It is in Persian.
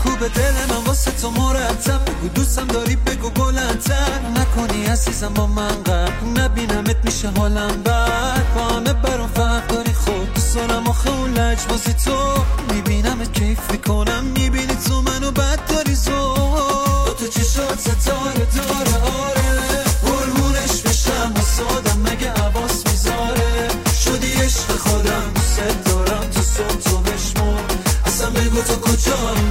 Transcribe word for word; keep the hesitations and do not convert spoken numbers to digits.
میکوبه دل من واسه تو مرتب. بگو دوستم داری بگو بلندتر، نکنی عزیزم با من قرار نبینمت میشه حالم بد. با همه برام فرق داری خود دوست دارم آخه اون لجبازی تو. میبینمت کیف میکنم میبینی تو منو بد داری زور. دو تا چشات ستاره داره آره، قربونش بشم واسه آدم مگه حواس میذاره. شدی عشق خودم دوست دارم تو صبح تو بشمون، اصلا بگو تو کجا